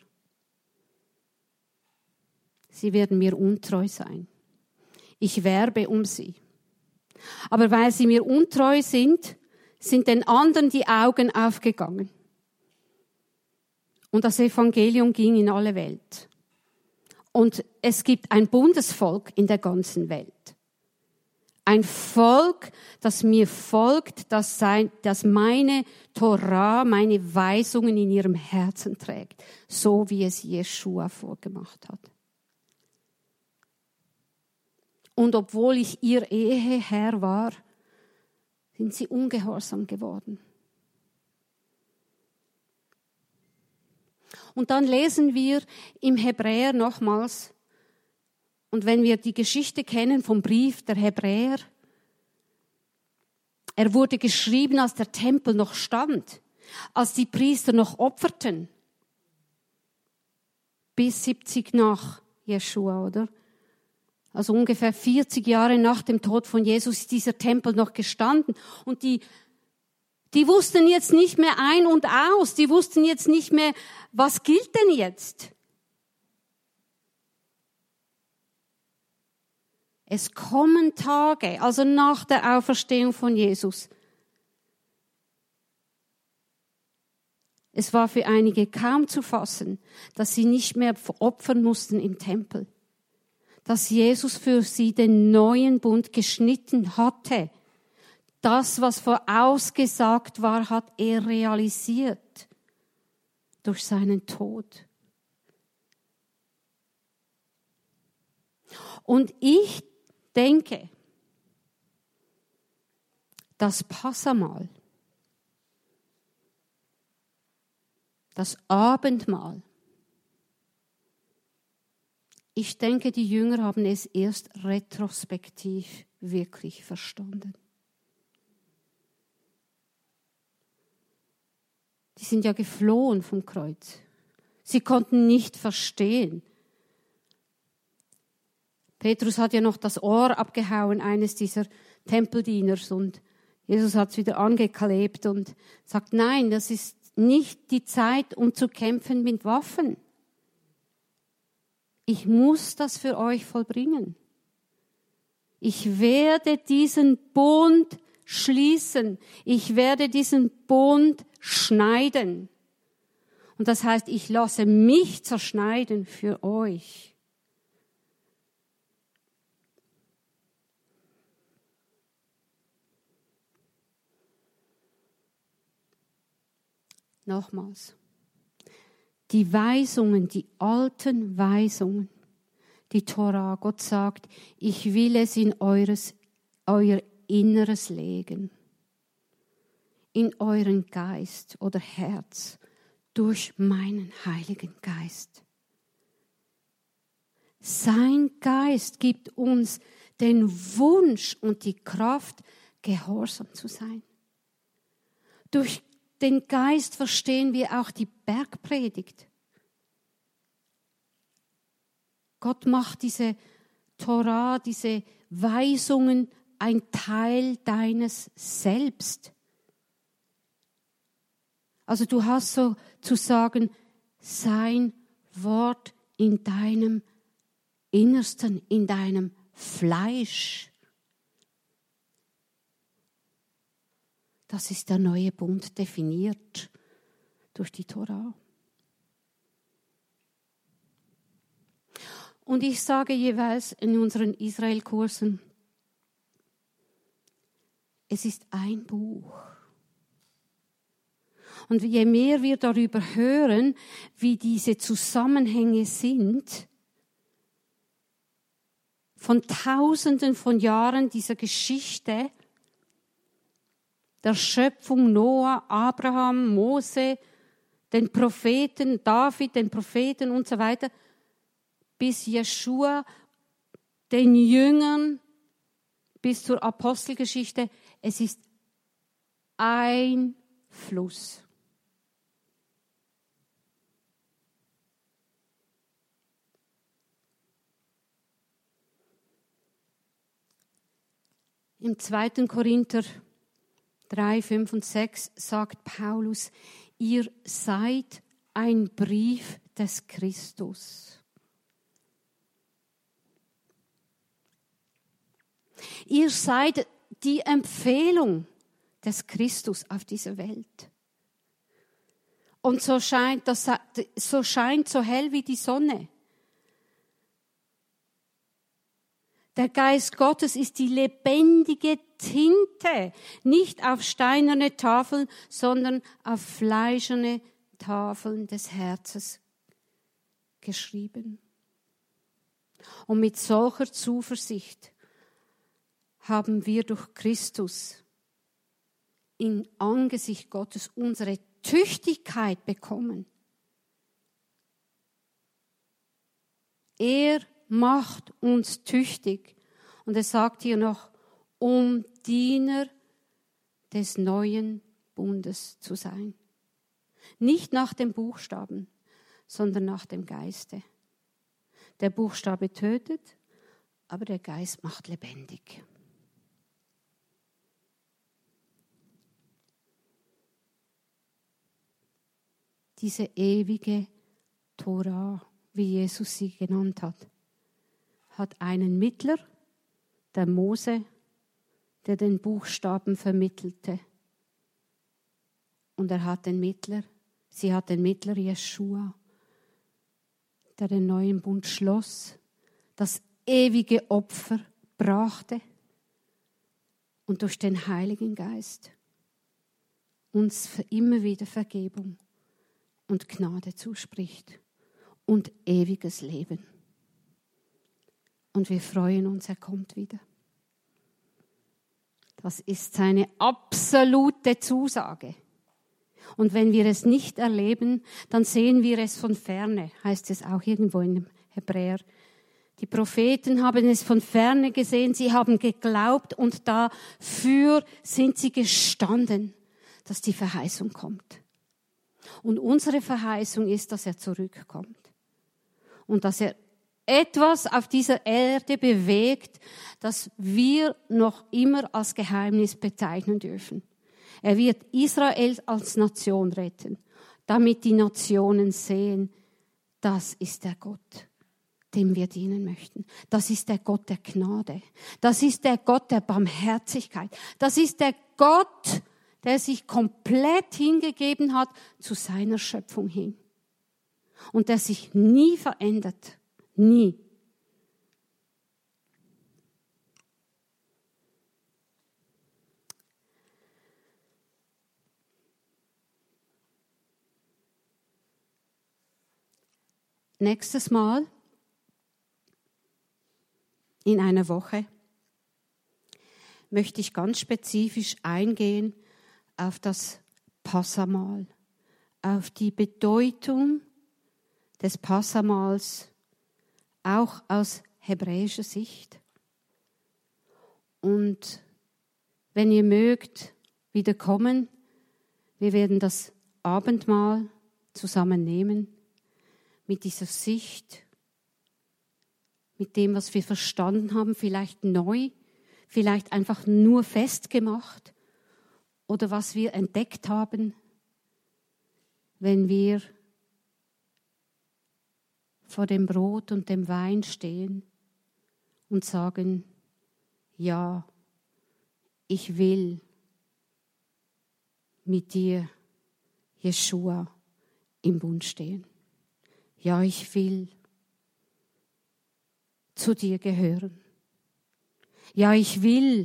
Sie werden mir untreu sein. Ich werbe um sie. Aber weil sie mir untreu sind, sind den anderen die Augen aufgegangen. Und das Evangelium ging in alle Welt. Und es gibt ein Bundesvolk in der ganzen Welt. Ein Volk, das mir folgt, das, sein, das meine Torah, meine Weisungen in ihrem Herzen trägt. So wie es Jeschua vorgemacht hat. Und obwohl ich ihr Eheherr war, sind sie ungehorsam geworden. Und dann lesen wir im Hebräer nochmals, und wenn wir die Geschichte kennen vom Brief der Hebräer, er wurde geschrieben, als der Tempel noch stand, als die Priester noch opferten, bis siebzig nach Jeschua, oder? Also ungefähr vierzig Jahre nach dem Tod von Jesus ist dieser Tempel noch gestanden. Und die, die wussten jetzt nicht mehr ein und aus. Die wussten jetzt nicht mehr, was gilt denn jetzt? Es kommen Tage, also nach der Auferstehung von Jesus. Es war für einige kaum zu fassen, dass sie nicht mehr opfern mussten im Tempel. Dass Jesus für sie den neuen Bund geschnitten hatte. Das, was vorausgesagt war, hat er realisiert durch seinen Tod. Und ich denke, das Passamal, das Abendmahl, ich denke, die Jünger haben es erst retrospektiv wirklich verstanden. Die sind ja geflohen vom Kreuz. Sie konnten nicht verstehen. Petrus hat ja noch das Ohr abgehauen, eines dieser Tempeldieners, und Jesus hat es wieder angeklebt und sagt, nein, das ist nicht die Zeit, um zu kämpfen mit Waffen. Ich muss das für euch vollbringen. Ich werde diesen Bund schließen. Ich werde diesen Bund schneiden. Und das heißt, ich lasse mich zerschneiden für euch. Nochmals. Die Weisungen, die alten Weisungen, die Tora, Gott sagt, ich will es in eures, euer Inneres legen, in euren Geist oder Herz, durch meinen Heiligen Geist. Sein Geist gibt uns den Wunsch und die Kraft, gehorsam zu sein. Durch den Geist verstehen wir auch die Bergpredigt. Gott macht diese Tora, diese Weisungen ein Teil deines Selbst. Also du hast sozusagen sein Wort in deinem Innersten, in deinem Fleisch. Das ist der neue Bund definiert durch die Tora. Und ich sage jeweils in unseren Israel-Kursen, es ist ein Buch. Und je mehr wir darüber hören, wie diese Zusammenhänge sind, von Tausenden von Jahren dieser Geschichte, der Schöpfung Noah, Abraham, Mose, den Propheten, David, den Propheten und so weiter, bis Jeschua, den Jüngern, bis zur Apostelgeschichte. Es ist ein Fluss. Im zweiten Korinther drei, fünf und sechs sagt Paulus, ihr seid ein Brief des Christus. Ihr seid die Empfehlung des Christus auf dieser Welt. Und so scheint, das, so scheint so hell wie die Sonne. Der Geist Gottes ist die lebendige Tinte, nicht auf steinerne Tafeln, sondern auf fleischerne Tafeln des Herzens geschrieben. Und mit solcher Zuversicht haben wir durch Christus im Angesicht Gottes unsere Tüchtigkeit bekommen. Er macht uns tüchtig. Und er sagt hier noch, um Diener des neuen Bundes zu sein. Nicht nach dem Buchstaben, sondern nach dem Geiste. Der Buchstabe tötet, aber der Geist macht lebendig. Diese ewige Tora, wie Jesus sie genannt hat, hat einen Mittler, der Mose, der den Buchstaben vermittelte. Und er hat den Mittler, sie hat den Mittler Jeschua, der den neuen Bund schloss, das ewige Opfer brachte und durch den Heiligen Geist uns für immer wieder Vergebung und Gnade zuspricht und ewiges Leben. Und wir freuen uns, er kommt wieder. Das ist seine absolute Zusage. Und wenn wir es nicht erleben, dann sehen wir es von ferne, heißt es auch irgendwo in dem Hebräer. Die Propheten haben es von ferne gesehen, sie haben geglaubt und dafür sind sie gestanden, dass die Verheißung kommt. Und unsere Verheißung ist, dass er zurückkommt und dass er etwas auf dieser Erde bewegt, das wir noch immer als Geheimnis bezeichnen dürfen. Er wird Israel als Nation retten, damit die Nationen sehen, das ist der Gott, dem wir dienen möchten. Das ist der Gott der Gnade. Das ist der Gott der Barmherzigkeit. Das ist der Gott, der sich komplett hingegeben hat zu seiner Schöpfung hin. Und der sich nie verändert. Nie. Nächstes Mal, in einer Woche, möchte ich ganz spezifisch eingehen auf das Passamahl, auf die Bedeutung des Passamahls, auch aus hebräischer Sicht. Und wenn ihr mögt, wieder kommen, wir werden das Abendmahl zusammen nehmen, mit dieser Sicht, mit dem, was wir verstanden haben, vielleicht neu, vielleicht einfach nur festgemacht oder was wir entdeckt haben, wenn wir vor dem Brot und dem Wein stehen und sagen, ja, ich will mit dir, Jeschua, im Bund stehen. Ja, ich will zu dir gehören. Ja, ich will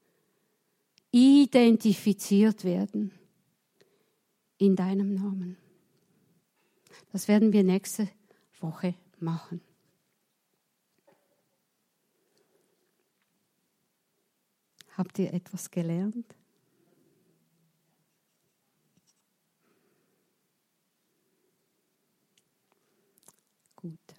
identifiziert werden in deinem Namen. Das werden wir nächste Woche machen. Habt ihr etwas gelernt? Gut.